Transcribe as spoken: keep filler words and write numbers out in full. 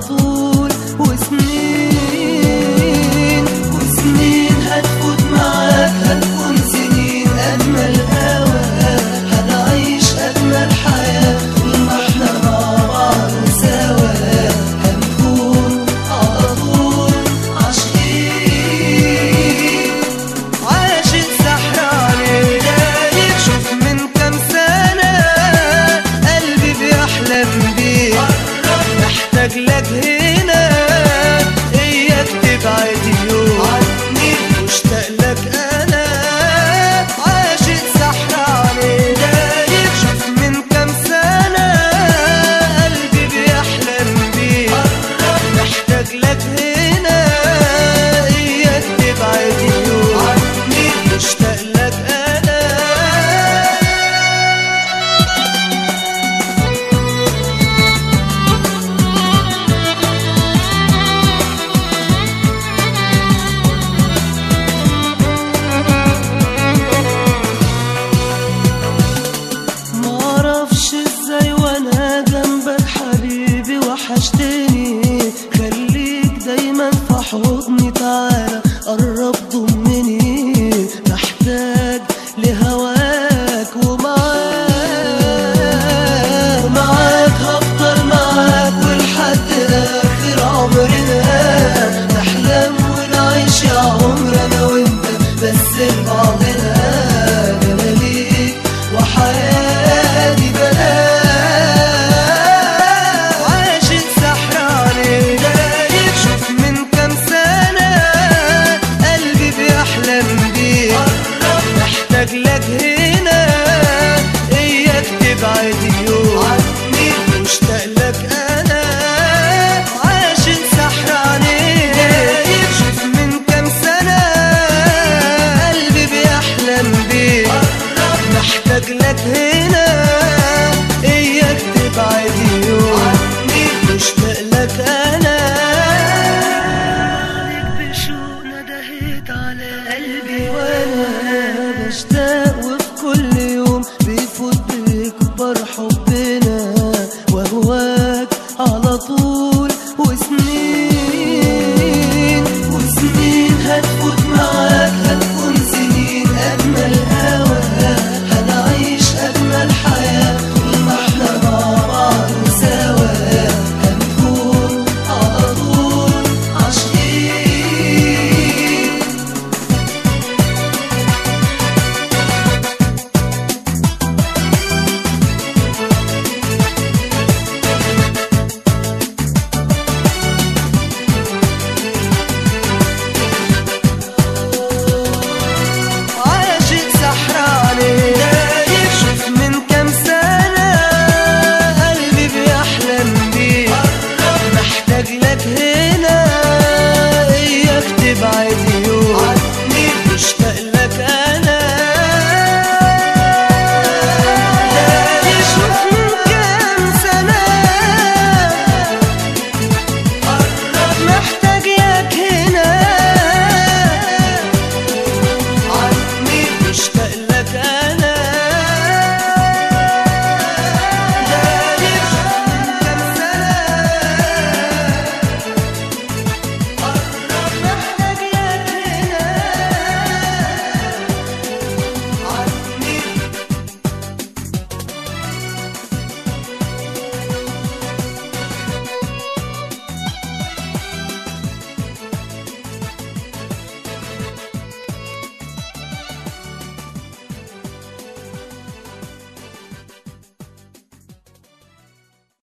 طول، وسنين وسنين هتفوت معاك، هتكون سنين أجمل هوا، هنعيش أجمل حياة طول ما احنا مع بعض سوا، هنكون على طول عاشقين. عاشق سحراني دايب، شوف من كام سنة قلبي بيحلم بيك، محتاج لك هنا، إياك تبعد يوم عني، مشتاق لك أنا. عاشق سحراني دايب، شوف من كام سنة قلبي بيحلم بيك، محتاج لك هنا، إياك تبعد يوم عني، مشتاق لك أنا. معرفش ازاي وانا جنبك حبيبي وحشتني، خليك دايما في حضني، تعال